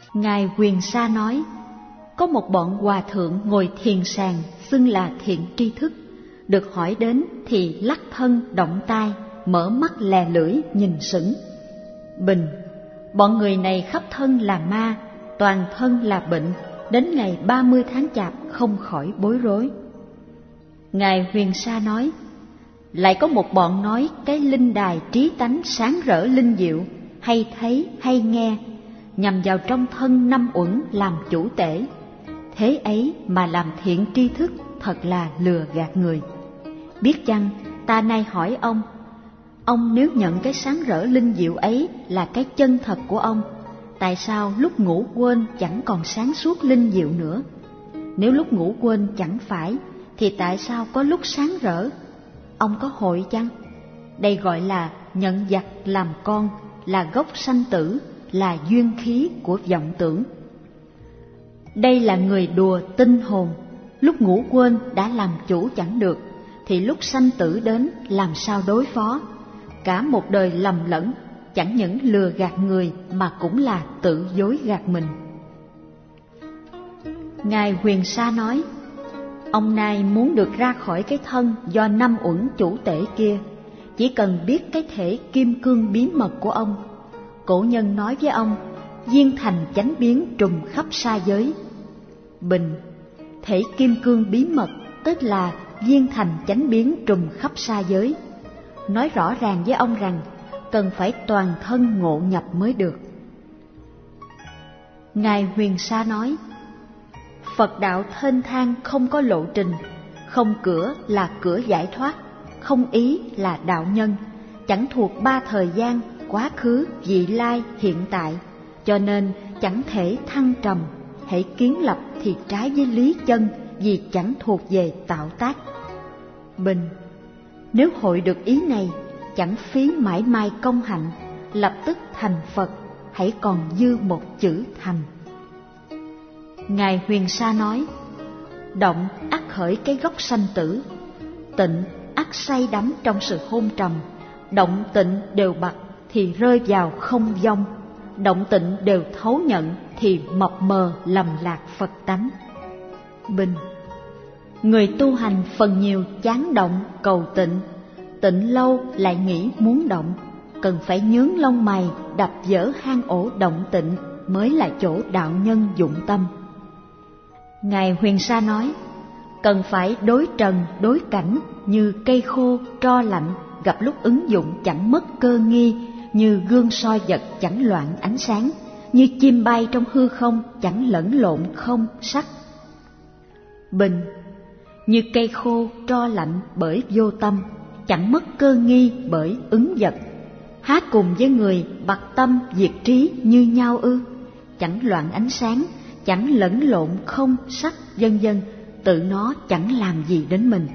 Ngài Huyền Sa nói, có một bọn hòa thượng ngồi thiền sàng xưng là thiện tri thức, được hỏi đến thì lắc thân động tai, mở mắt lè lưỡi nhìn sững. Bình: bọn người này khắp thân là ma, toàn thân là bệnh, đến ngày 30 tháng Chạp không khỏi bối rối. Ngài Huyền Sa nói, lại có một bọn nói cái linh đài trí tánh sáng rỡ linh diệu, hay thấy hay nghe, nhằm vào trong thân năm uẩn làm chủ tể. Thế ấy mà làm thiện tri thức, thật là lừa gạt người. Biết chăng, ta nay hỏi ông nếu nhận cái sáng rỡ linh diệu ấy là cái chân thật của ông, tại sao lúc ngủ quên chẳng còn sáng suốt linh diệu nữa? Nếu lúc ngủ quên chẳng phải, thì tại sao có lúc sáng rỡ? Ông có hội chăng? Đây gọi là nhận giặc làm con, là gốc sanh tử, là duyên khí của vọng tưởng. Đây là người đùa tinh hồn, lúc ngủ quên đã làm chủ chẳng được, thì lúc sanh tử đến làm sao đối phó? Cả một đời lầm lẫn, chẳng những lừa gạt người mà cũng là tự dối gạt mình. Ngài Huyền Sa nói, ông này muốn được ra khỏi cái thân do năm uẩn chủ tể kia, chỉ cần biết cái thể kim cương bí mật của ông. Cổ nhân nói với ông, viên thành chánh biến trùm khắp sa giới. Bình: thể kim cương bí mật tức là viên thành chánh biến trùm khắp sa giới. Nói rõ ràng với ông rằng cần phải toàn thân ngộ nhập mới được. Ngài Huyền Sa nói, Phật đạo thênh thang không có lộ trình, không cửa là cửa giải thoát, không ý là đạo nhân, chẳng thuộc ba thời gian, quá khứ, vị lai, hiện tại, cho nên chẳng thể thăng trầm. Hễ kiến lập thì trái với lý chân, vì chẳng thuộc về tạo tác. Bình: nếu hội được ý này, chẳng phí mãi mai công hạnh, lập tức thành Phật, hãy còn dư một chữ thành. Ngài Huyền Sa nói, động ắt khởi cái gốc sanh tử, tịnh ắt say đắm trong sự hôn trầm, động tịnh đều bặt thì rơi vào không vong, động tịnh đều thấu nhận thì mập mờ lầm lạc Phật tánh. Bình: người tu hành phần nhiều chán động cầu tịnh, tịnh lâu lại nghĩ muốn động, cần phải nhướng lông mày đập vỡ hang ổ động tịnh mới là chỗ đạo nhân dụng tâm. Ngài Huyền Sa nói, cần phải đối trần đối cảnh, như cây khô tro lạnh, gặp lúc ứng dụng chẳng mất cơ nghi, như gương soi vật chẳng loạn ánh sáng, như chim bay trong hư không chẳng lẫn lộn không sắc. Bình: như cây khô tro lạnh bởi vô tâm, chẳng mất cơ nghi bởi ứng vật, há cùng với người bặt tâm diệt trí như nhau ư? Chẳng loạn ánh sáng, chẳng lẫn lộn không sắc, vân vân, tự nó chẳng làm gì đến mình.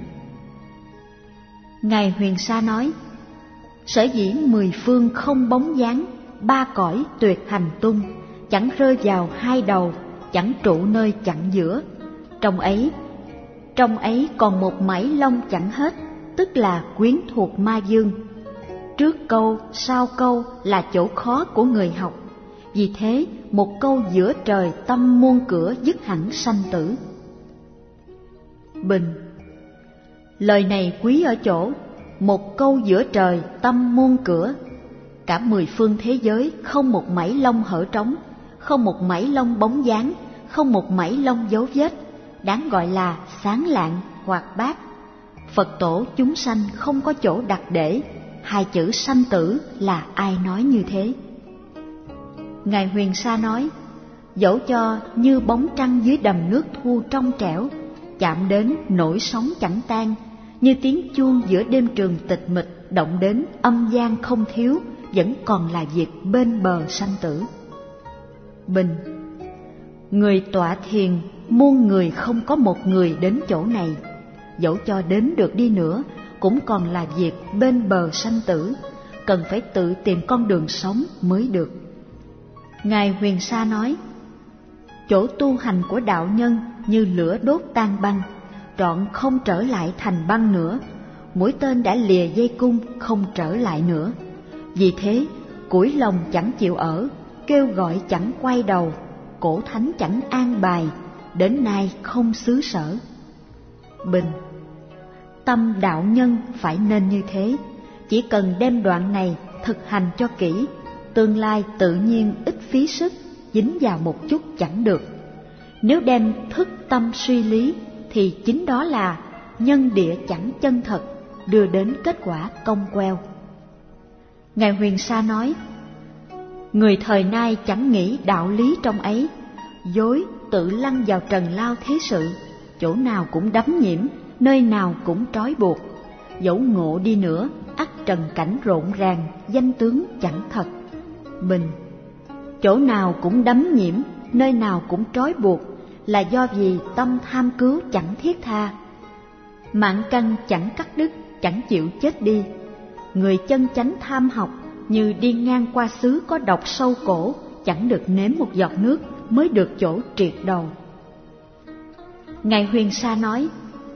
Ngài Huyền Sa nói, sở dĩ mười phương không bóng dáng, ba cõi tuyệt hành tung, chẳng rơi vào hai đầu, chẳng trụ nơi chặn giữa. Trong ấy còn một mảy lông chẳng hết, tức là quyến thuộc ma dương. Trước câu sau câu là chỗ khó của người học, vì thế một câu giữa trời tâm muôn cửa dứt hẳn sanh tử. Bình: lời này quý ở chỗ một câu giữa trời tâm muôn cửa. Cả mười phương thế giới không một mảy lông hở trống, không một mảy lông bóng dáng, không một mảy lông dấu vết, đáng gọi là sáng lạng hoạt bát. Phật tổ chúng sanh không có chỗ đặt để, hai chữ sanh tử là ai nói như thế? Ngài Huyền Sa nói, dẫu cho như bóng trăng dưới đầm nước thu trong trẻo, chạm đến nổi sóng chẳng tan, như tiếng chuông giữa đêm trường tịch mịch động đến âm gian không thiếu, vẫn còn là việc bên bờ sanh tử. Bình: người tọa thiền muôn người không có một người đến chỗ này, dẫu cho đến được đi nữa cũng còn là việc bên bờ sanh tử, cần phải tự tìm con đường sống mới được. Ngài Huyền Sa nói, chỗ tu hành của đạo nhân như lửa đốt tan băng, trọn không trở lại thành băng nữa, mũi tên đã lìa dây cung không trở lại nữa. Vì thế củi lòng chẳng chịu ở, kêu gọi chẳng quay đầu, cổ thánh chẳng an bài, đến nay không xứ sở. Bình: tâm đạo nhân phải nên như thế, chỉ cần đem đoạn này thực hành cho kỹ, tương lai tự nhiên ít phí sức, dính vào một chút chẳng được. Nếu đem thức tâm suy lý thì chính đó là nhân địa chẳng chân thật, đưa đến kết quả cong queo. Ngài Huyền Sa nói, người thời nay chẳng nghĩ đạo lý trong ấy, dối tự lăn vào trần lao thế sự, chỗ nào cũng đắm nhiễm, nơi nào cũng trói buộc. Dẫu ngộ đi nữa, ắt trần cảnh rộn ràng, danh tướng chẳng thật. Bình: chỗ nào cũng đắm nhiễm, nơi nào cũng trói buộc, là do vì tâm tham cứu chẳng thiết tha. Mạng căn chẳng cắt đứt, chẳng chịu chết đi. Người chân chánh tham học, như đi ngang qua xứ có độc sâu cổ, chẳng được nếm một giọt nước mới được chỗ triệt đầu. Ngài Huyền Sa nói,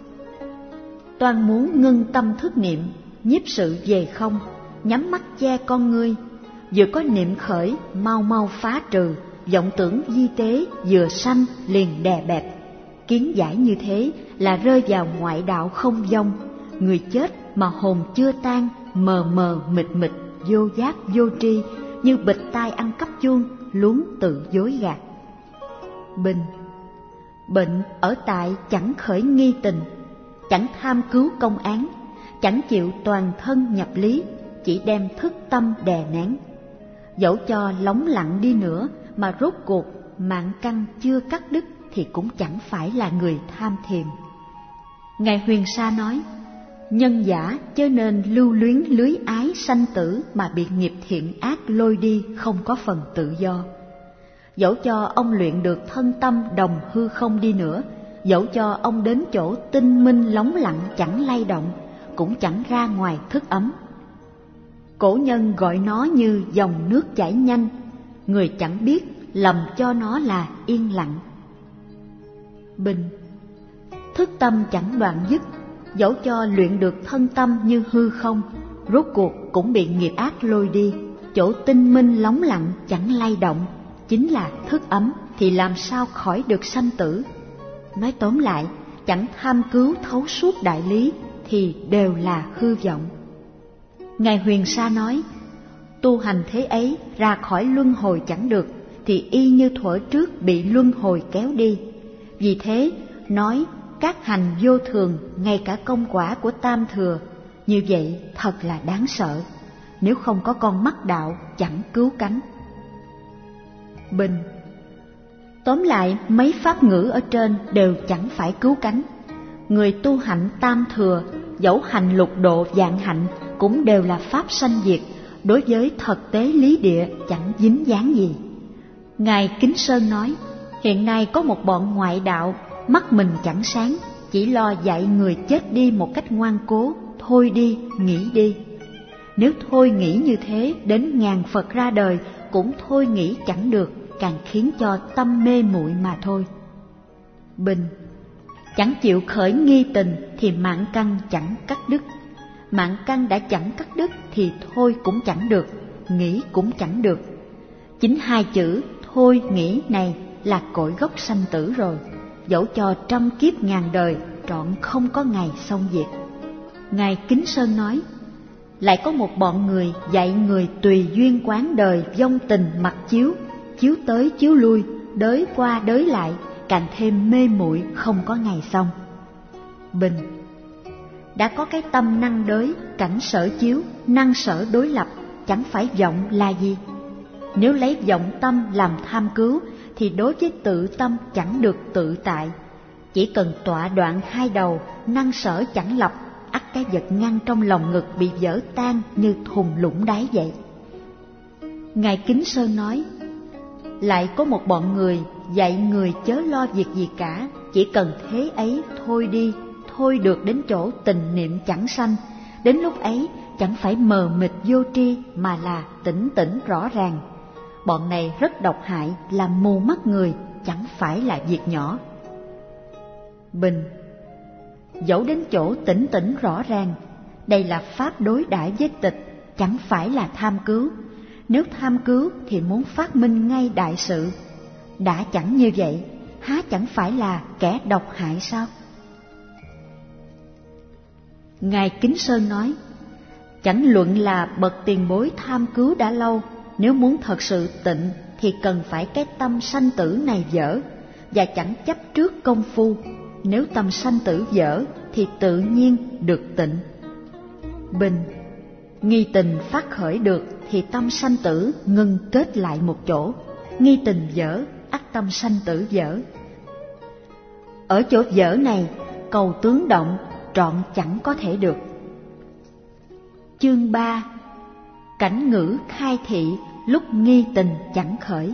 toan muốn ngưng tâm thức niệm, nhiếp sự về không, nhắm mắt che con ngươi, vừa có niệm khởi mau mau phá trừ, vọng tưởng di tế vừa sanh liền đè bẹp. Kiến giải như thế là rơi vào ngoại đạo không vong, người chết mà hồn chưa tan, mờ mờ mịt mịt, vô giác vô tri, như bịt tai ăn cắp chuông, luống tự dối gạt. Bình: bệnh ở tại chẳng khởi nghi tình, chẳng tham cứu công án, chẳng chịu toàn thân nhập lý, chỉ đem thức tâm đè nén. Dẫu cho lóng lặng đi nữa mà rốt cuộc mạng căn chưa cắt đứt thì cũng chẳng phải là người tham thiền. Ngài Huyền Sa nói, nhân giả chớ nên lưu luyến lưới ái sanh tử mà bị nghiệp thiện ác lôi đi, không có phần tự do. Dẫu cho ông luyện được thân tâm đồng hư không đi nữa, dẫu cho ông đến chỗ tinh minh lóng lặng chẳng lay động, cũng chẳng ra ngoài thức ấm. Cổ nhân gọi nó như dòng nước chảy nhanh, người chẳng biết lầm cho nó là yên lặng. Bình: thức tâm chẳng đoạn dứt, dẫu cho luyện được thân tâm như hư không, rốt cuộc cũng bị nghiệp ác lôi đi, chỗ tinh minh lóng lặng chẳng lay động, chính là thức ấm, thì làm sao khỏi được sanh tử. Nói tóm lại, chẳng tham cứu thấu suốt đại lý thì đều là hư vọng. Ngài Huyền Sa nói, tu hành thế ấy ra khỏi luân hồi chẳng được, thì y như thuở trước bị luân hồi kéo đi. Vì thế nói các hành vô thường, ngay cả công quả của tam thừa, như vậy thật là đáng sợ. Nếu không có con mắt đạo chẳng cứu cánh. Bình: tóm lại mấy pháp ngữ ở trên đều chẳng phải cứu cánh. Người tu hạnh tam thừa, dẫu hành lục độ vạn hạnh, cũng đều là pháp sanh diệt, đối với thực tế lý địa chẳng dính dáng gì. Ngài Kính Sơn nói, hiện nay có một bọn ngoại đạo, mắt mình chẳng sáng, chỉ lo dạy người chết đi một cách ngoan cố, thôi đi, nghĩ đi. Nếu thôi nghĩ như thế, đến ngàn Phật ra đời cũng thôi nghĩ chẳng được, càng khiến cho tâm mê muội mà thôi. Bình: chẳng chịu khởi nghi tình thì mạng căn chẳng cắt đứt. Mạng căn đã chẳng cắt đứt thì thôi cũng chẳng được, nghĩ cũng chẳng được. Chính hai chữ thôi nghĩ này là cội gốc sanh tử rồi, dẫu cho trăm kiếp ngàn đời trọn không có ngày xong diệt. Ngài Kính Sơn nói, lại có một bọn người dạy người tùy duyên quán đời vong tình mặc chiếu, chiếu tới chiếu lui, đới qua đới lại, càng thêm mê muội không có ngày xong. Bình: đã có cái tâm năng đới, cảnh sở chiếu, năng sở đối lập, chẳng phải vọng là gì? Nếu lấy vọng tâm làm tham cứu thì đối với tự tâm chẳng được tự tại. Chỉ cần tọa đoạn hai đầu, năng sở chẳng lập, ắt cái vật ngăn trong lòng ngực bị vỡ tan như thùng lũng đáy vậy. Ngài Kính Sơn nói, lại có một bọn người dạy người chớ lo việc gì cả, chỉ cần thế ấy thôi đi, thôi được đến chỗ tình niệm chẳng sanh. Đến lúc ấy chẳng phải mờ mịt vô tri mà là tỉnh tỉnh rõ ràng. Bọn này rất độc hại, làm mù mắt người, chẳng phải là việc nhỏ. Bình: dẫu đến chỗ tỉnh tỉnh rõ ràng, đây là pháp đối đãi với tịch, chẳng phải là tham cứu. Nếu tham cứu thì muốn phát minh ngay đại sự. đã chẳng như vậy, há chẳng phải là kẻ độc hại sao? Ngài Kính Sơn nói, chẳng luận là bậc tiền bối tham cứu đã lâu, nếu muốn thật sự tịnh thì cần phải cái tâm sanh tử này dở, và chẳng chấp trước công phu. Nếu tâm sanh tử dở thì tự nhiên được tịnh. Bình, nghi tình phát khởi được thì tâm sanh tử ngưng kết lại một chỗ, nghi tình dở ắt tâm sanh tử dở. Ở chỗ dở này, cầu tướng động trọn chẳng có thể được. Chương 3. Cảnh ngữ khai thị lúc nghi tình chẳng khởi.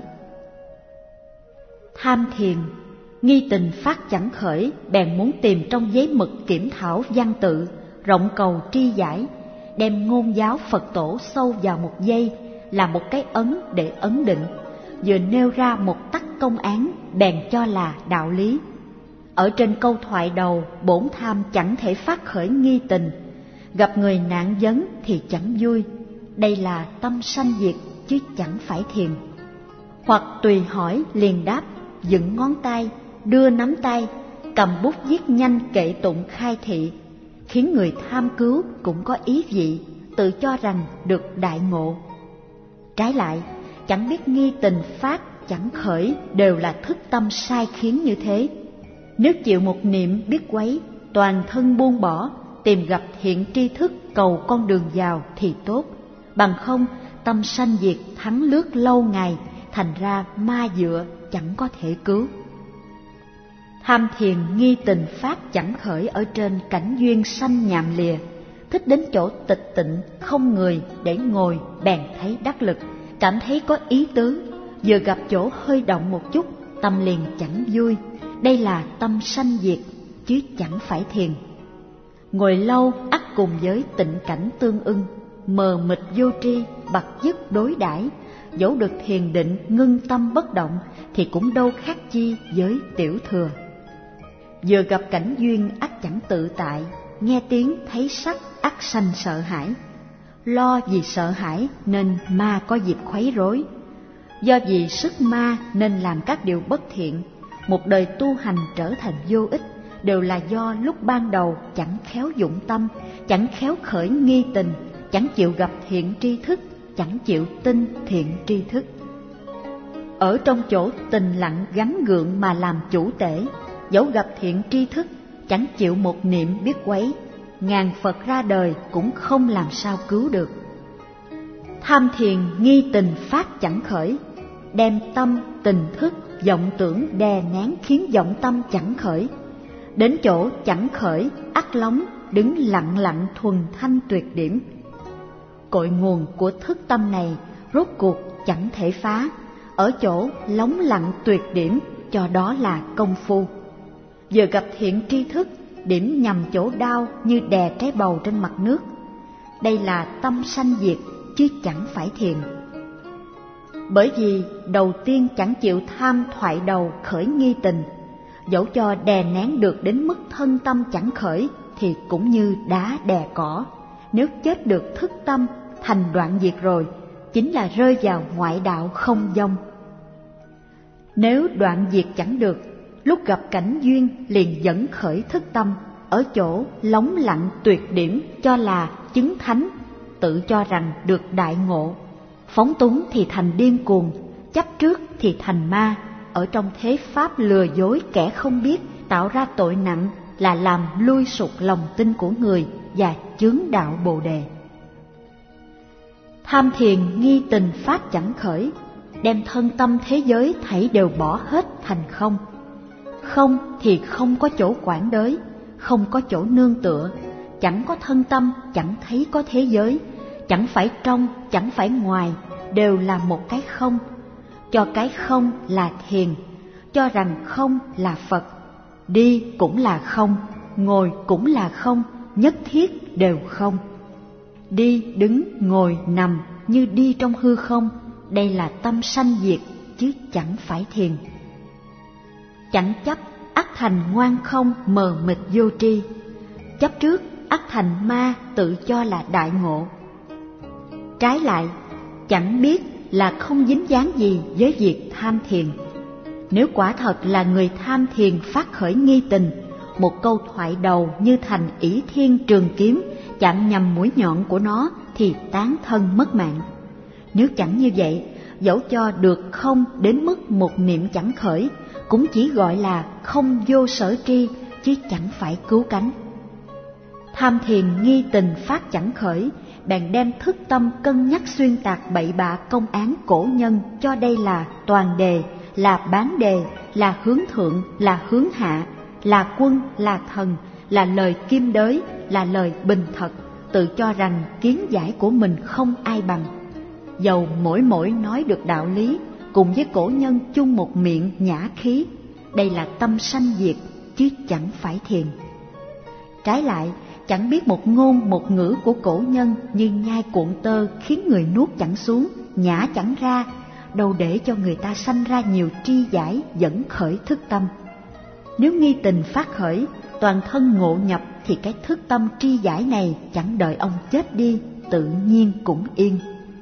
Tham thiền, nghi tình phát chẳng khởi, bèn muốn tìm trong giấy mực kiểm thảo văn tự, rộng cầu tri giải, đem ngôn giáo Phật tổ sâu vào một giây, làm một cái ấn để ấn định, vừa nêu ra một tắc công án, bèn cho là đạo lý. Ở trên câu thoại đầu, bổn tham chẳng thể phát khởi nghi tình, gặp người nạn vấn thì chẳng vui, đây là tâm sanh diệt chứ chẳng phải thiền. Hoặc tùy hỏi liền đáp, dựng ngón tay, đưa nắm tay, cầm bút viết nhanh kệ tụng khai thị, khiến người tham cứu cũng có ý vị, tự cho rằng được đại ngộ. Trái lại, chẳng biết nghi tình phát chẳng khởi đều là thức tâm sai khiến như thế. Nếu chịu một niệm biết quấy, toàn thân buông bỏ, tìm gặp thiện tri thức cầu con đường vào thì tốt, bằng không tâm sanh diệt thắng lướt lâu ngày, thành ra ma dựa chẳng có thể cứu. Tham thiền nghi tình phát chẳng khởi ở trên cảnh duyên sanh nhàm lìa, thích đến chỗ tịch tịnh không người để ngồi, bèn thấy đắc lực, cảm thấy có ý tứ, vừa gặp chỗ hơi động một chút, tâm liền chẳng vui, đây là tâm sanh diệt chứ chẳng phải thiền. Ngồi lâu ắt cùng với tịnh cảnh tương ưng, mờ mịt vô tri, bặt dứt đối đãi, dẫu được thiền định ngưng tâm bất động thì cũng đâu khác chi với tiểu thừa. Vừa gặp cảnh duyên ắt chẳng tự tại, nghe tiếng thấy sắc ắt sanh sợ hãi. Lo vì sợ hãi nên ma có dịp khuấy rối, do vì sức ma nên làm các điều bất thiện. Một đời tu hành trở thành vô ích đều là do lúc ban đầu chẳng khéo dụng tâm, chẳng khéo khởi nghi tình, chẳng chịu gặp thiện tri thức, chẳng chịu tin thiện tri thức. Ở trong chỗ tình lặng gắn gượng mà làm chủ tể, dẫu gặp thiện tri thức, chẳng chịu một niệm biết quấy, ngàn Phật ra đời cũng không làm sao cứu được. Tham thiền nghi tình phát chẳng khởi, đem tâm, tình thức, vọng tưởng đè nén khiến vọng tâm chẳng khởi. Đến chỗ chẳng khởi, ắt lóng, đứng lặng lặng thuần thanh tuyệt điểm. Cội nguồn của thức tâm này rốt cuộc chẳng thể phá, ở chỗ lóng lặng tuyệt điểm, cho đó là công phu. Vừa gặp thiện tri thức, điểm nhằm chỗ đau như đè trái bầu trên mặt nước, đây là tâm sanh diệt chứ chẳng phải thiền. Bởi vì đầu tiên chẳng chịu tham thoại đầu khởi nghi tình, dẫu cho đè nén được đến mức thân tâm chẳng khởi thì cũng như đá đè cỏ, nếu chết được thức tâm thành đoạn diệt rồi, chính là rơi vào ngoại đạo không vong. Nếu đoạn diệt chẳng được, lúc gặp cảnh duyên liền dẫn khởi thức tâm, ở chỗ lóng lặng tuyệt điểm cho là chứng thánh, tự cho rằng được đại ngộ. Phóng túng thì thành điên cuồng, chấp trước thì thành ma, ở trong thế pháp lừa dối kẻ không biết, tạo ra tội nặng là làm lui sụt lòng tin của người và chướng đạo Bồ Đề. Tham thiền nghi tình phát chẳng khởi, đem thân tâm thế giới thảy đều bỏ hết thành không. Không thì không có chỗ quản đới, không có chỗ nương tựa, chẳng có thân tâm, chẳng thấy có thế giới, chẳng phải trong, chẳng phải ngoài, đều là một cái không. Cho cái không là thiền, cho rằng không là Phật. Đi cũng là không, ngồi cũng là không, nhất thiết đều không. Đi, đứng, ngồi, nằm như đi trong hư không, đây là tâm sanh diệt chứ chẳng phải thiền. Chẳng chấp ắt thành ngoan không mờ mịt vô tri, chấp trước ắt thành ma tự cho là đại ngộ. Trái lại, chẳng biết là không dính dáng gì với việc tham thiền. Nếu quả thật là người tham thiền phát khởi nghi tình, một câu thoại đầu như thành ỷ thiên trường kiếm chạm nhằm mũi nhọn của nó thì tán thân mất mạng. Nếu chẳng như vậy, dẫu cho được không đến mức một niệm chẳng khởi, cũng chỉ gọi là không vô sở tri, chứ chẳng phải cứu cánh. Tham thiền nghi tình phát chẳng khởi, bèn đem thức tâm cân nhắc xuyên tạc bậy bạ công án cổ nhân cho đây là toàn đề, là bán đề, là hướng thượng, là hướng hạ, là quân, là thần, là lời kim đới, là lời bình thật, tự cho rằng kiến giải của mình không ai bằng. Dầu mỗi nói được đạo lý, cùng với cổ nhân chung một miệng nhã khí, đây là tâm sanh diệt, chứ chẳng phải thiền. Trái lại, chẳng biết một ngôn một ngữ của cổ nhân như nhai cuộn tơ khiến người nuốt chẳng xuống, nhả chẳng ra, đâu để cho người ta sanh ra nhiều tri giải dẫn khởi thức tâm. Nếu nghi tình phát khởi, toàn thân ngộ nhập thì cái thức tâm tri giải này chẳng đợi ông chết đi, tự nhiên cũng yên.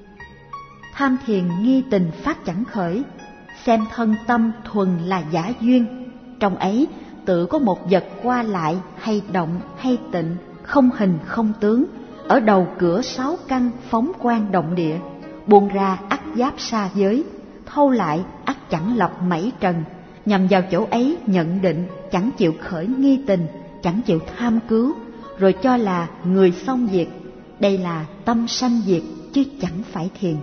Tham thiền nghi tình phát chẳng khởi, xem thân tâm thuần là giả duyên, trong ấy tự có một vật qua lại hay động hay tịnh, không hình không tướng, ở đầu cửa 6 căn phóng quang động địa, buông ra ắt giáp xa giới, thâu lại ắt chẳng lọc mảy trần, nhằm vào chỗ ấy nhận định, chẳng chịu khởi nghi tình, chẳng chịu tham cứu, rồi cho là người xong việc, đây là tâm sanh diệt, chứ chẳng phải thiền.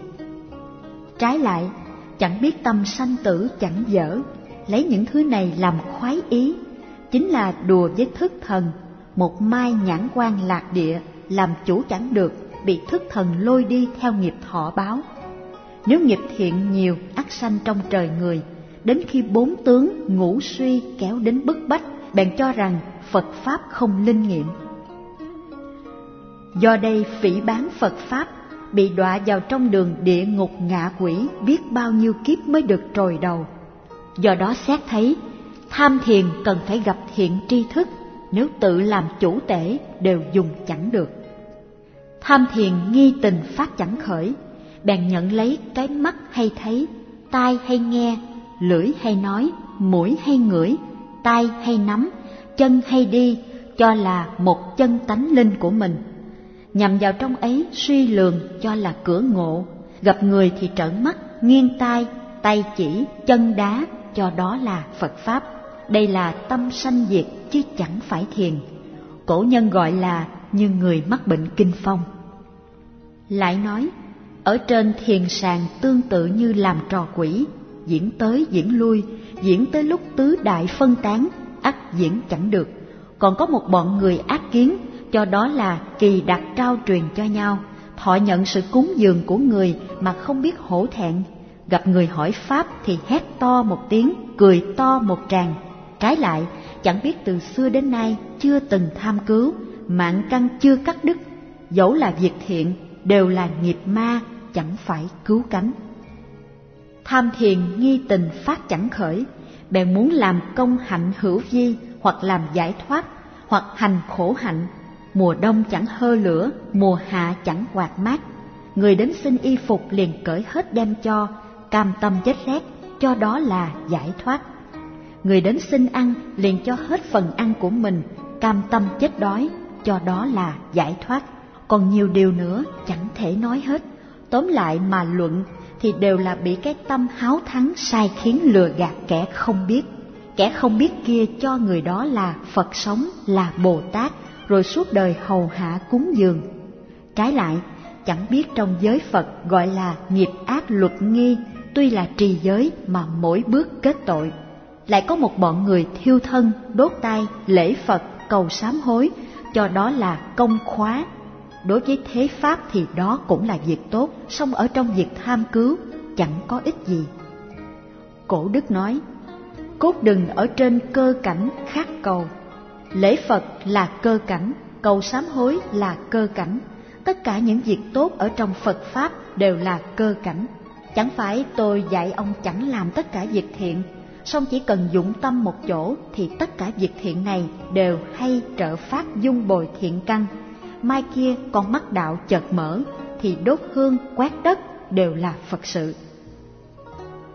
Trái lại, chẳng biết tâm sanh tử chẳng dở, lấy những thứ này làm khoái ý, chính là đùa với thức thần, một mai nhãn quan lạc địa, làm chủ chẳng được, bị thức thần lôi đi theo nghiệp thọ báo. Nếu nghiệp thiện nhiều ắt sanh trong trời người, đến khi 4 tướng ngũ suy kéo đến bức bách, bèn cho rằng Phật Pháp không linh nghiệm. Do đây phỉ báng Phật Pháp, bị đọa vào trong đường địa ngục ngạ quỷ biết bao nhiêu kiếp mới được trồi đầu. Do đó xét thấy, tham thiền cần phải gặp thiện tri thức, nếu tự làm chủ tể đều dùng chẳng được. Tham thiền nghi tình phát chẳng khởi, bèn nhận lấy cái mắt hay thấy, tai hay nghe, lưỡi hay nói, mũi hay ngửi, tay hay nắm, chân hay đi, cho là một chân tánh linh của mình. Nhằm vào trong ấy suy lường cho là cửa ngộ, gặp người thì trợn mắt, nghiêng tai, tay chỉ, chân đá, cho đó là Phật Pháp. Đây là tâm sanh diệt, chứ chẳng phải thiền. Cổ nhân gọi là như người mắc bệnh kinh phong. Lại nói, ở trên thiền sàng tương tự như làm trò quỷ, diễn tới diễn lui, diễn tới lúc tứ đại phân tán, ắt diễn chẳng được. Còn có một bọn người ác kiến, cho đó là kỳ đặc trao truyền cho nhau, thọ nhận sự cúng dường của người mà không biết hổ thẹn. Gặp người hỏi pháp thì hét to một tiếng, cười to một tràng. Trái lại, chẳng biết từ xưa đến nay chưa từng tham cứu, mạng căn chưa cắt đứt, dẫu là việc thiện đều là nghiệp ma, chẳng phải cứu cánh. Tham thiền nghi tình phát chẳng khởi, bèn muốn làm công hạnh hữu vi, hoặc làm giải thoát, hoặc hành khổ hạnh. Mùa đông chẳng hơ lửa, mùa hạ chẳng quạt mát. Người đến xin y phục liền cởi hết đem cho, cam tâm chết rét, cho đó là giải thoát. Người đến xin ăn liền cho hết phần ăn của mình, cam tâm chết đói, cho đó là giải thoát. Còn nhiều điều nữa chẳng thể nói hết. Tóm lại mà luận thì đều là bị cái tâm háo thắng sai khiến lừa gạt kẻ không biết. Kẻ không biết kia cho người đó là Phật sống, là Bồ Tát, rồi suốt đời hầu hạ cúng dường. Trái lại, chẳng biết trong giới Phật gọi là nghiệp ác luật nghi, tuy là trì giới mà mỗi bước kết tội. Lại có một bọn người thiêu thân, đốt tay, lễ Phật, cầu sám hối, cho đó là công khóa. Đối với thế Pháp thì đó cũng là việc tốt, song ở trong việc tham cứu chẳng có ích gì. Cổ đức nói, cốt đừng ở trên cơ cảnh khát cầu. Lễ Phật là cơ cảnh, cầu sám hối là cơ cảnh. Tất cả những việc tốt ở trong Phật Pháp đều là cơ cảnh. Chẳng phải tôi dạy ông chẳng làm tất cả việc thiện, song chỉ cần dụng tâm một chỗ thì tất cả việc thiện này đều hay trợ phát dung bồi thiện căn. Mai kia con mắt đạo chợt mở thì đốt hương quét đất đều là Phật sự.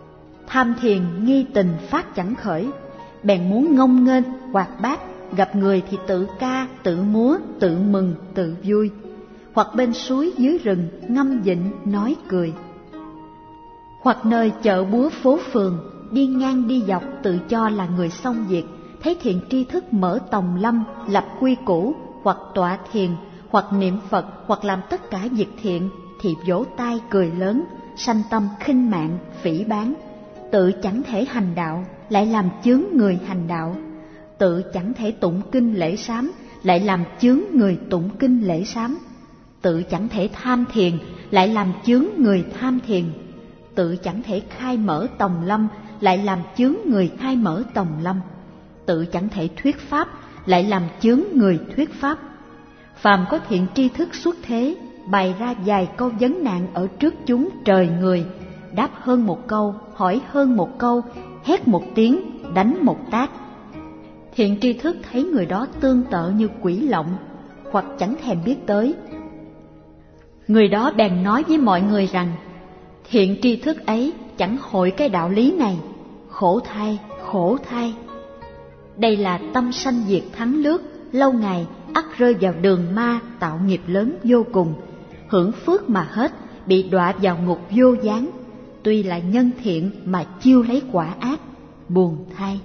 Tham thiền nghi tình phát chẳng khởi, bèn muốn ngông nghênh hoạt bát, gặp người thì tự ca, tự múa, tự mừng, tự vui. Hoặc bên suối dưới rừng ngâm vịnh nói cười. Hoặc nơi chợ búa phố phường, đi ngang đi dọc tự cho là người xong việc, thấy thiện tri thức mở tòng lâm, lập quy củ, hoặc tọa thiền, hoặc niệm Phật, hoặc làm tất cả việc thiện, thì vỗ tay cười lớn, sanh tâm khinh mạng, phỉ báng. Tự chẳng thể hành đạo, lại làm chướng người hành đạo. Tự chẳng thể tụng kinh lễ sám, lại làm chướng người tụng kinh lễ sám. Tự chẳng thể tham thiền, lại làm chướng người tham thiền. Tự chẳng thể khai mở tòng lâm, lại làm chướng người khai mở tòng lâm. Tự chẳng thể thuyết pháp, lại làm chướng người thuyết pháp. Phàm có thiện tri thức xuất thế, bày ra vài câu vấn nạn ở trước chúng trời người, đáp hơn một câu, hỏi hơn một câu, hét một tiếng, đánh một tát. Thiện tri thức thấy người đó tương tự như quỷ lộng, hoặc chẳng thèm biết tới. Người đó bèn nói với mọi người rằng, thiện tri thức ấy chẳng hội cái đạo lý này, khổ thay, khổ thay. Đây là tâm sanh diệt thắng lướt, lâu ngày ắt rơi vào đường ma, tạo nghiệp lớn vô cùng, hưởng phước mà hết, bị đọa vào ngục vô gián. Tuy là nhân thiện mà chiêu lấy quả ác, buồn thay.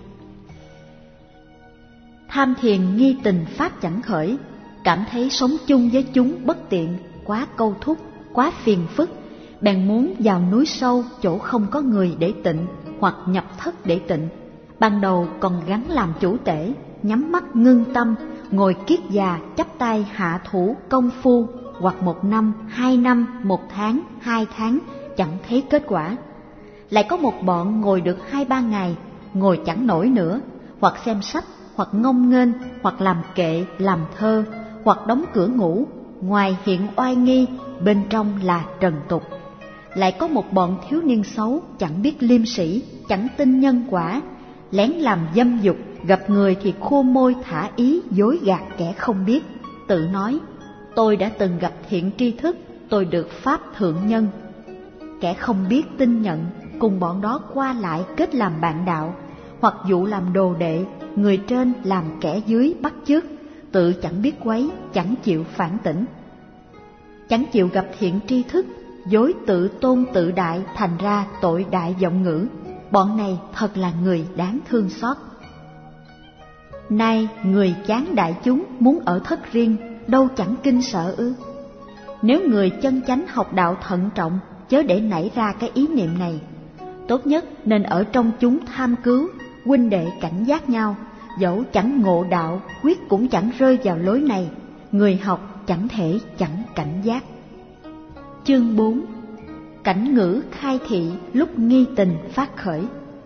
Tham thiền nghi tình phát chẳng khởi, cảm thấy sống chung với chúng bất tiện, quá câu thúc, quá phiền phức, bèn muốn vào núi sâu chỗ không có người để tịnh, hoặc nhập thất để tịnh. Ban đầu còn gắng làm chủ tể, nhắm mắt ngưng tâm, ngồi kiết già chắp tay hạ thủ công phu, hoặc 1 năm, 2 năm, 1 tháng, 2 tháng chẳng thấy kết quả. Lại có một bọn ngồi được 2-3 ngày, ngồi chẳng nổi nữa, hoặc xem sách, hoặc ngông nghênh, hoặc làm kệ, làm thơ, hoặc đóng cửa ngủ, ngoài hiện oai nghi, bên trong là trần tục. Lại có một bọn thiếu niên xấu, chẳng biết liêm sĩ, chẳng tin nhân quả, lén làm dâm dục, gặp người thì khô môi thả ý, dối gạt kẻ không biết, tự nói, tôi đã từng gặp thiện tri thức, tôi được pháp thượng nhân. Kẻ không biết tin nhận, cùng bọn đó qua lại kết làm bạn đạo, hoặc dụ làm đồ đệ, người trên làm kẻ dưới bắt chước, tự chẳng biết quấy, chẳng chịu phản tỉnh. Chẳng chịu gặp thiện tri thức, dối tự tôn tự đại, thành ra tội đại vọng ngữ. Bọn này thật là người đáng thương xót. Nay người chán đại chúng muốn ở thất riêng, đâu chẳng kinh sợ ư? Nếu người chân chánh học đạo thận trọng, chớ để nảy ra cái ý niệm này. Tốt nhất nên ở trong chúng tham cứu, huynh đệ cảnh giác nhau, dẫu chẳng ngộ đạo, quyết cũng chẳng rơi vào lối này. Người học chẳng thể chẳng cảnh giác. Chương 4. Cảnh ngữ khai thị lúc nghi tình phát khởi.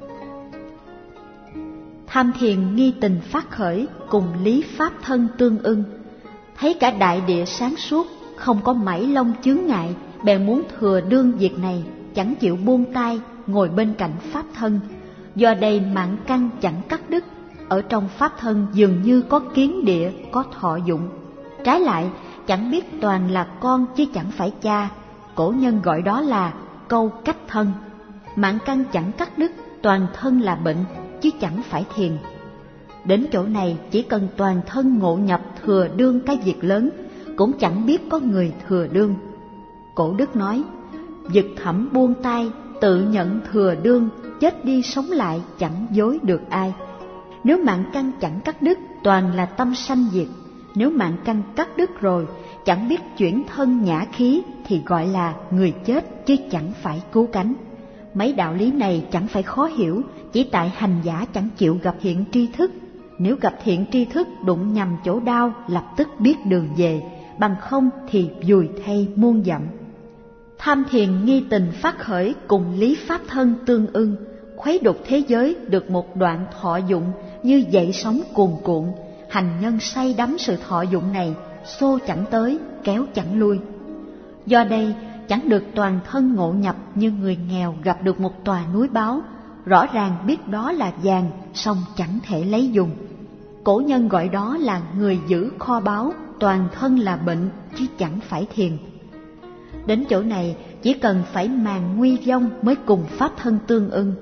Tham thiền nghi tình phát khởi cùng lý pháp thân tương ưng. Thấy cả đại địa sáng suốt, không có mảy lông chướng ngại, bèn muốn thừa đương việc này, chẳng chịu buông tay, ngồi bên cạnh pháp thân. Do đây mạng căn chẳng cắt đứt, ở trong pháp thân dường như có kiến địa, có thọ dụng. Trái lại, chẳng biết toàn là con chứ chẳng phải cha, cổ nhân gọi đó là câu cách thân. Mạng căn chẳng cắt đứt, toàn thân là bệnh chứ chẳng phải thiền. Đến chỗ này chỉ cần toàn thân ngộ nhập thừa đương cái việc lớn, cũng chẳng biết có người thừa đương. Cổ đức nói, vực thẳm buông tay, tự nhận thừa đương, chết đi sống lại chẳng dối được ai. Nếu mạng căn chẳng cắt đứt, toàn là tâm sanh diệt. Nếu mạng căn cắt đứt rồi, chẳng biết chuyển thân nhã khí, thì gọi là người chết chứ chẳng phải cứu cánh. Mấy đạo lý này chẳng phải khó hiểu, chỉ tại hành giả chẳng chịu gặp thiện tri thức. Nếu gặp thiện tri thức đụng nhầm chỗ đau, lập tức biết đường về, bằng không thì vùi thay muôn dặm. Tham thiền nghi tình phát khởi cùng lý pháp thân tương ưng, khuấy đục thế giới được một đoạn thọ dụng như dậy sóng cuồn cuộn. Hành nhân say đắm sự thọ dụng này, xô chẳng tới, kéo chẳng lui. Do đây chẳng được toàn thân ngộ nhập như người nghèo gặp được một tòa núi báu, rõ ràng biết đó là vàng, song chẳng thể lấy dùng. Cổ nhân gọi đó là người giữ kho báu, toàn thân là bệnh chứ chẳng phải thiền. Đến chỗ này chỉ cần phải màng nguy vong mới cùng pháp thân tương ưng,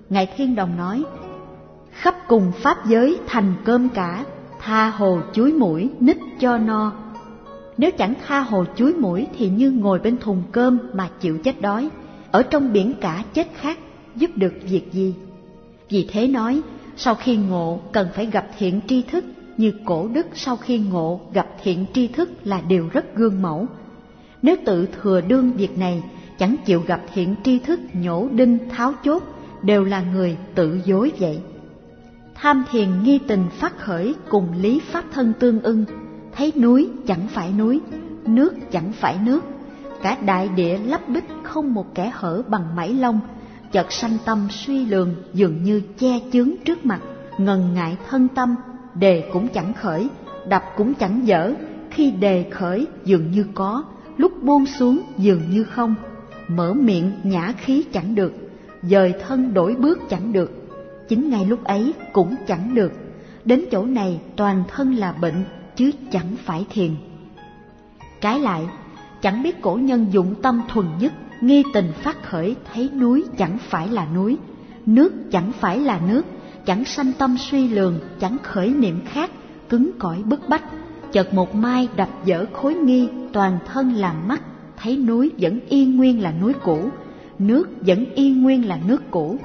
Ngài Thiên Đồng nói: khắp cùng pháp giới thành cơm cả, tha hồ chuối mũi nít cho no. Nếu chẳng tha hồ chuối mũi thì như ngồi bên thùng cơm mà chịu chết đói, ở trong biển cả chết khát, giúp được việc gì? Vì thế nói, sau khi ngộ cần phải gặp thiện tri thức, như Cổ Đức sau khi ngộ gặp thiện tri thức là điều rất gương mẫu. Nếu tự thừa đương việc này, chẳng chịu gặp thiện tri thức nhổ đinh tháo chốt, đều là người tự dối vậy. Tham thiền nghi tình phát khởi cùng lý pháp thân tương ưng, thấy núi chẳng phải núi, nước chẳng phải nước, cả đại địa lấp bích không một kẽ hở bằng mảy lông, chợt sanh tâm suy lường dường như che chướng trước mặt, ngần ngại thân tâm, đề cũng chẳng khởi, đập cũng chẳng dở, khi đề khởi dường như có, lúc buông xuống dường như không, mở miệng nhả khí chẳng được, dời thân đổi bước chẳng được, chính ngay lúc ấy cũng chẳng được. Đến chỗ này toàn thân là bệnh, chứ chẳng phải thiền. Trái lại, chẳng biết cổ nhân dụng tâm thuần nhất, nghi tình phát khởi thấy núi chẳng phải là núi, nước chẳng phải là nước, chẳng sanh tâm suy lường, chẳng khởi niệm khác, cứng cỏi bức bách, chợt một mai đập dở khối nghi, toàn thân làm mắt, thấy núi vẫn y nguyên là núi cũ, nước vẫn y nguyên là nước cũ.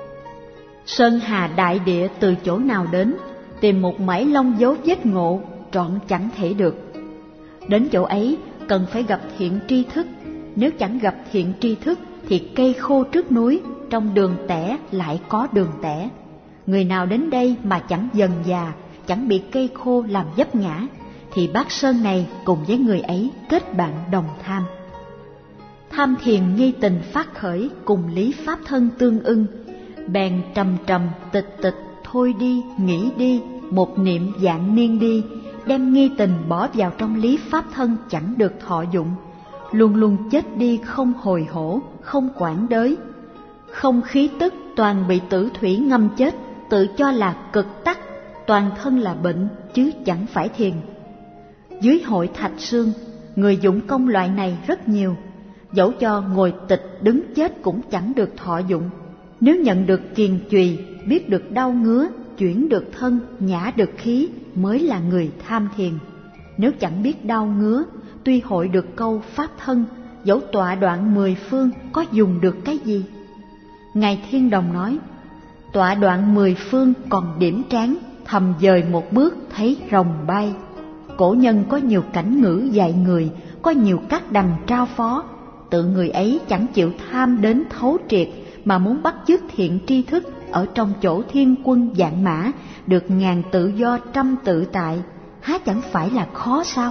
Sơn hà đại địa từ chỗ nào đến, tìm một mảy lông dấu vết ngộ, trọn chẳng thể được. Đến chỗ ấy cần phải gặp thiện tri thức, nếu chẳng gặp thiện tri thức thì cây khô trước núi, trong đường tẻ lại có đường tẻ. Người nào đến đây mà chẳng dần già, chẳng bị cây khô làm vấp ngã, thì bát sơn này cùng với người ấy kết bạn đồng tham. Tham thiền nghi tình phát khởi cùng lý pháp thân tương ưng, bèn trầm trầm tịch tịch thôi đi, nghĩ đi, một niệm vạn niên đi, đem nghi tình bỏ vào trong lý pháp thân chẳng được thọ dụng, luôn luôn chết đi không hồi hổ, không quản đới. Không khí tức toàn bị tử thủy ngâm chết, tự cho là cực tắc, toàn thân là bệnh chứ chẳng phải thiền. Dưới hội Thạch Sương, người dụng công loại này rất nhiều, dẫu cho ngồi tịch đứng chết cũng chẳng được thọ dụng. Nếu nhận được kiền chùy, biết được đau ngứa, chuyển được thân, nhả được khí, mới là người tham thiền. Nếu chẳng biết đau ngứa, tuy hội được câu pháp thân, dẫu tọa đoạn 10 phương có dùng được cái gì? Ngài Thiên Đồng nói, tọa đoạn 10 phương còn điểm trán, thầm dời một bước thấy rồng bay. Cổ nhân có nhiều cảnh ngữ dạy người, có nhiều các đằng trao phó, tự người ấy chẳng chịu tham đến thấu triệt, mà muốn bắt chước thiện tri thức ở trong chỗ thiên quân vạn mã, được ngàn tự do trăm tự tại, há chẳng phải là khó sao?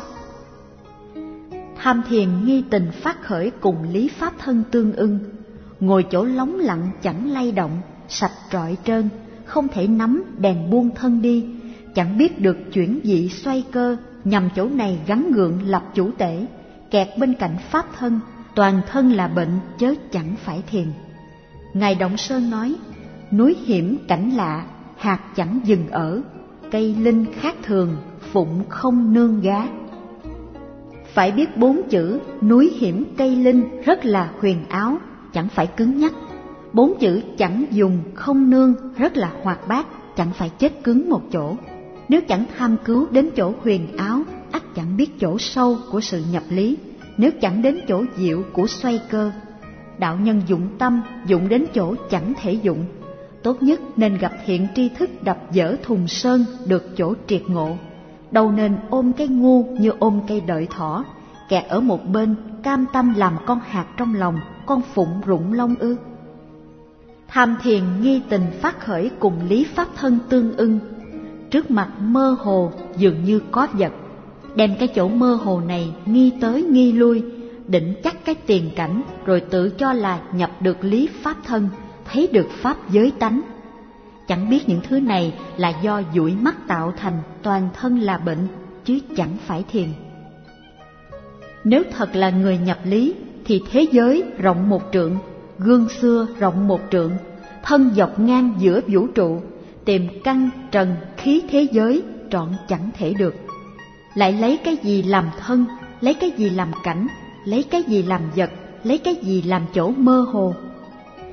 Tham thiền nghi tình phát khởi cùng lý pháp thân tương ưng, ngồi chỗ lóng lặng chẳng lay động, sạch trọi trơn, không thể nắm đèn buông thân đi, chẳng biết được chuyển dị xoay cơ, nhằm chỗ này gắn gượng lập chủ tể, kẹt bên cạnh pháp thân, toàn thân là bệnh chớ chẳng phải thiền. Ngài Động Sơn nói, núi hiểm cảnh lạ, hạt chẳng dừng ở, cây linh khác thường, phụng không nương gá. Phải biết 4 chữ núi hiểm cây linh rất là huyền áo, chẳng phải cứng nhắc. 4 chữ chẳng dùng không nương rất là hoạt bát, chẳng phải chết cứng một chỗ. Nếu chẳng tham cứu đến chỗ huyền áo, ắt chẳng biết chỗ sâu của sự nhập lý. Nếu chẳng đến chỗ diệu của xoay cơ, đạo nhân dụng tâm dụng đến chỗ chẳng thể dụng. Tốt nhất nên gặp thiện tri thức đập dở thùng sơn, được chỗ triệt ngộ. Đâu nên ôm cái ngu như ôm cây đợi thỏ, kẹt ở một bên, cam tâm làm con hạt trong lòng, con phụng rụng lông ư? Tham thiền nghi tình phát khởi cùng lý pháp thân tương ưng, trước mặt mơ hồ dường như có vật, đem cái chỗ mơ hồ này nghi tới nghi lui, định chắc cái tiền cảnh, rồi tự cho là nhập được lý pháp thân, thấy được pháp giới tánh. Chẳng biết những thứ này là do dụi mắt tạo thành, toàn thân là bệnh, chứ chẳng phải thiền. Nếu thật là người nhập lý, thì thế giới rộng 1 trượng, gương xưa rộng 1 trượng, thân dọc ngang giữa vũ trụ, tìm căn trần khí thế giới trọn chẳng thể được. Lại lấy cái gì làm thân, lấy cái gì làm cảnh, lấy cái gì làm vật, lấy cái gì làm chỗ mơ hồ?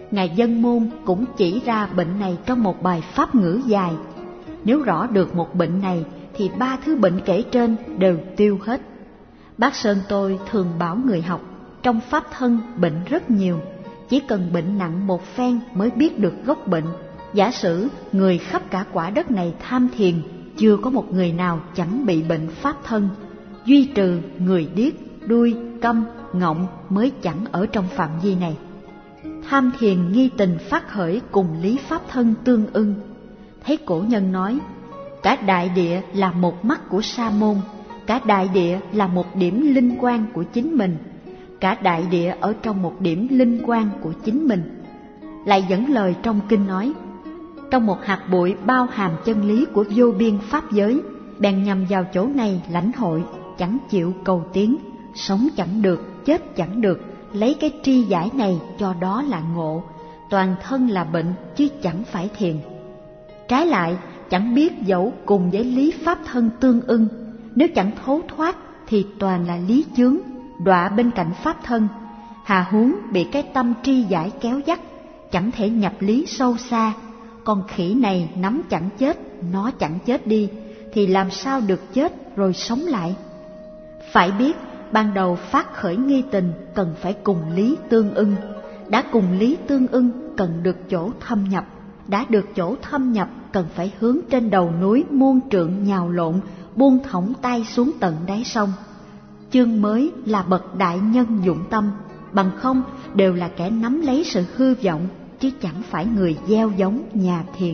Ngài Dân Môn cũng chỉ ra bệnh này trong một bài pháp ngữ dài. Nếu rõ được một bệnh này thì 3 thứ bệnh kể trên đều tiêu hết. Bác Sơn tôi thường bảo người học, trong pháp thân bệnh rất nhiều, chỉ cần bệnh nặng một phen mới biết được gốc bệnh. Giả sử người khắp cả quả đất này tham thiền, chưa có một người nào chẳng bị bệnh pháp thân, duy trừ người điếc, đuôi, câm, ngọng mới chẳng ở trong phạm vi này. Tham thiền nghi tình phát khởi cùng lý pháp thân tương ưng. Thấy cổ nhân nói, cả đại địa là một mắt của Sa môn, cả đại địa là một điểm linh quang của chính mình, cả đại địa ở trong một điểm linh quang của chính mình. Lại dẫn lời trong kinh nói, trong một hạt bụi bao hàm chân lý của vô biên pháp giới, bèn nhằm vào chỗ này lãnh hội, chẳng chịu cầu tiến, sống chẳng được, chết chẳng được, lấy cái tri giải này cho đó là ngộ, toàn thân là bệnh chứ chẳng phải thiền. Trái lại, chẳng biết dẫu cùng với lý pháp thân tương ưng, nếu chẳng thấu thoát thì toàn là lý chướng, đọa bên cạnh pháp thân. Hà huống bị cái tâm tri giải kéo dắt, chẳng thể nhập lý sâu xa. Con khỉ này nắm chẳng chết, nó chẳng chết đi, thì làm sao được chết rồi sống lại? Phải biết, ban đầu phát khởi nghi tình cần phải cùng lý tương ưng. Đã cùng lý tương ưng cần được chỗ thâm nhập. Đã được chỗ thâm nhập cần phải hướng trên đầu núi muôn trượng nhào lộn, buông thõng tay xuống tận đáy sông. Chương mới là bậc đại nhân dụng tâm, bằng không đều là kẻ nắm lấy sự hư vọng, chứ chẳng phải người gieo giống nhà thiền.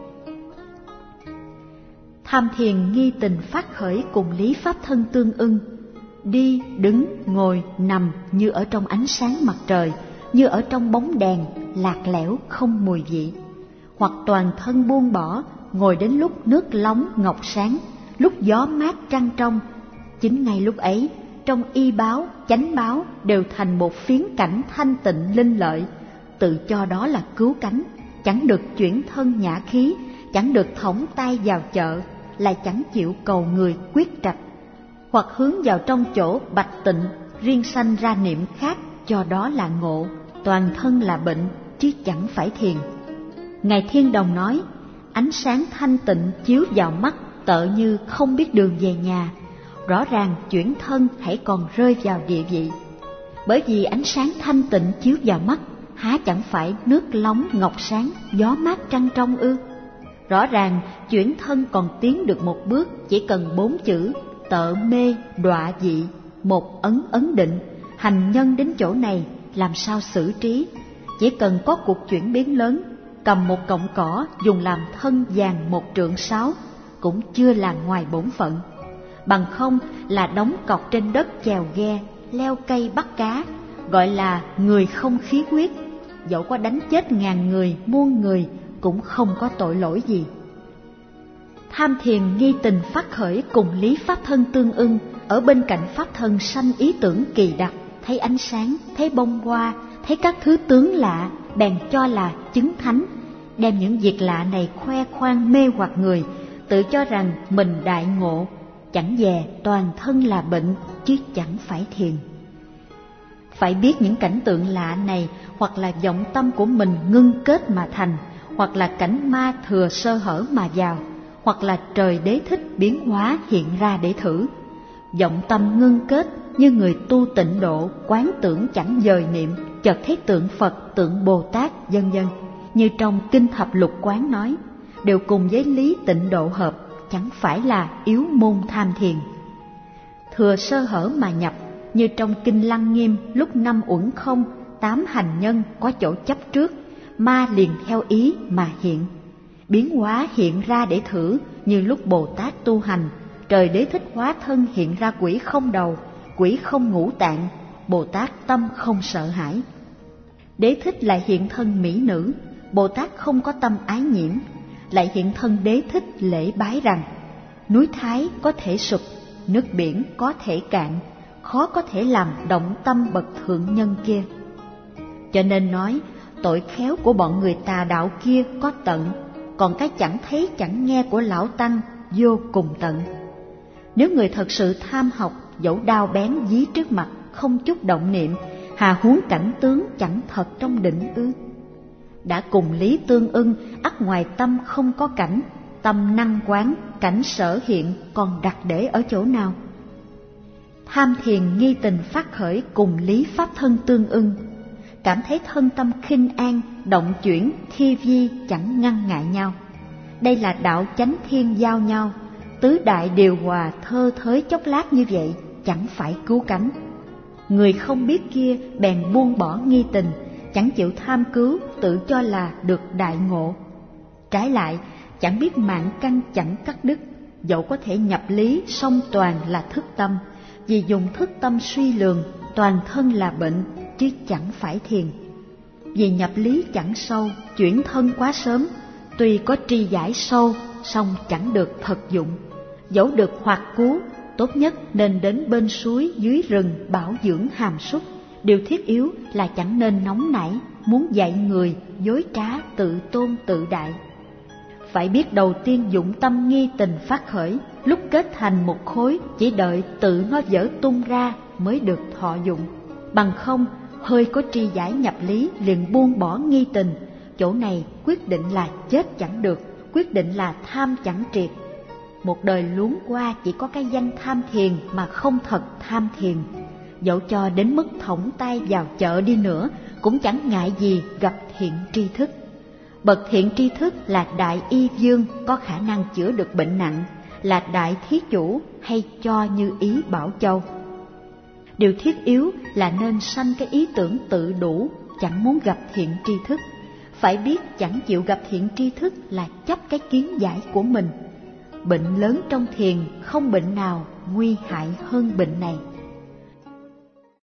Tham thiền nghi tình phát khởi cùng lý pháp thân tương ưng. Đi, đứng, ngồi, nằm như ở trong ánh sáng mặt trời, như ở trong bóng đèn, lạc lẽo không mùi vị. Hoặc toàn thân buông bỏ, ngồi đến lúc nước lóng ngọc sáng, lúc gió mát trăng trong. Chính ngay lúc ấy, trong y báo, chánh báo đều thành một phiến cảnh thanh tịnh linh lợi, tự cho đó là cứu cánh, chẳng được chuyển thân nhã khí, chẳng được thõng tay vào chợ, lại chẳng chịu cầu người quyết trạch. Hoặc hướng vào trong chỗ bạch tịnh, riêng sanh ra niệm khác, cho đó là ngộ, toàn thân là bệnh, chứ chẳng phải thiền. Ngài Thiên Đồng nói, ánh sáng thanh tịnh chiếu vào mắt tợ như không biết đường về nhà, rõ ràng chuyển thân hãy còn rơi vào địa vị. Bởi vì ánh sáng thanh tịnh chiếu vào mắt, há chẳng phải nước lóng ngọc sáng, gió mát trăng trong ư? Rõ ràng chuyển thân còn tiến được một bước, chỉ cần 4 chữ tợ mê đọa dị, một ấn ấn định. Hành nhân đến chỗ này làm sao xử trí? Chỉ cần có cuộc chuyển biến lớn, cầm một cọng cỏ dùng làm thân vàng 1 trượng 6 cũng chưa là ngoài bổn phận. Bằng không là đóng cọc trên đất chèo ghe, leo cây bắt cá, gọi là người không khí huyết. Dẫu có đánh chết ngàn người, muôn người cũng không có tội lỗi gì. Tham thiền nghi tình phát khởi cùng lý pháp thân tương ưng, ở bên cạnh pháp thân sanh ý tưởng kỳ đặc, thấy ánh sáng, thấy bông hoa, thấy các thứ tướng lạ, bèn cho là chứng thánh, đem những việc lạ này khoe khoang mê hoặc người, tự cho rằng mình đại ngộ, chẳng dè toàn thân là bệnh, chứ chẳng phải thiền. Phải biết những cảnh tượng lạ này hoặc là vọng tâm của mình ngưng kết mà thành, hoặc là cảnh ma thừa sơ hở mà vào, hoặc là trời đế thích biến hóa hiện ra để thử. Vọng tâm ngưng kết như người tu tịnh độ, quán tưởng chẳng dời niệm, chợt thấy tượng Phật, tượng Bồ Tát, vân vân. Như trong Kinh Thập Lục Quán nói, đều cùng với lý tịnh độ hợp, chẳng phải là yếu môn tham thiền. Thừa sơ hở mà nhập, như trong Kinh Lăng Nghiêm lúc 5 uẩn không, 8 hành nhân có chỗ chấp trước, ma liền theo ý mà hiện. Biến hóa hiện ra để thử, như lúc Bồ Tát tu hành, trời đế thích hóa thân hiện ra quỷ không đầu, quỷ không ngũ tạng, Bồ Tát tâm không sợ hãi. Đế thích lại hiện thân mỹ nữ, Bồ Tát không có tâm ái nhiễm, lại hiện thân đế thích lễ bái rằng núi Thái có thể sụp, nước biển có thể cạn, khó có thể làm động tâm bậc thượng nhân kia. Cho nên nói, tội khéo của bọn người tà đạo kia có tận, còn cái chẳng thấy chẳng nghe của lão tăng vô cùng tận. Nếu người thật sự tham học, dẫu đao bén dí trước mặt, không chút động niệm, hà huống cảnh tướng chẳng thật trong định ư? Đã cùng lý tương ưng, ắt ngoài tâm không có cảnh. Tâm năng quán, cảnh sở hiện, còn đặt để ở chỗ nào? Tham thiền nghi tình phát khởi cùng lý pháp thân tương ưng. Cảm thấy thân tâm khinh an, động chuyển, thi vi chẳng ngăn ngại nhau. Đây là đạo chánh thiên giao nhau, tứ đại điều hòa thơ thới chốc lát như vậy, chẳng phải cứu cánh. Người không biết kia bèn buông bỏ nghi tình, chẳng chịu tham cứu, tự cho là được đại ngộ. Trái lại, chẳng biết mạng căn chẳng cắt đứt, dẫu có thể nhập lý song toàn là thức tâm, vì dùng thức tâm suy lường, toàn thân là bệnh, chứ chẳng phải thiền. Vì nhập lý chẳng sâu, chuyển thân quá sớm, tuy có tri giải sâu, song chẳng được thật dụng. Dẫu được hoạt cứu, tốt nhất nên đến bên suối dưới rừng bảo dưỡng hàm súc. Điều thiết yếu là chẳng nên nóng nảy, muốn dạy người, dối trá, tự tôn tự đại. Phải biết đầu tiên dụng tâm nghi tình phát khởi, lúc kết thành một khối chỉ đợi tự nó vỡ tung ra mới được thọ dụng. Bằng không, hơi có tri giải nhập lý liền buông bỏ nghi tình, chỗ này quyết định là chết chẳng được, quyết định là tham chẳng triệt. Một đời luống qua chỉ có cái danh tham thiền mà không thật tham thiền. Dẫu cho đến mức thõng tay vào chợ đi nữa, cũng chẳng ngại gì gặp thiện tri thức. Bậc thiện tri thức là đại y dương, có khả năng chữa được bệnh nặng, là đại thí chủ hay cho như ý Bảo Châu. Điều thiết yếu là nên sanh cái ý tưởng tự đủ, chẳng muốn gặp thiện tri thức. Phải biết chẳng chịu gặp thiện tri thức là chấp cái kiến giải của mình. Bệnh lớn trong thiền không bệnh nào nguy hại hơn bệnh này.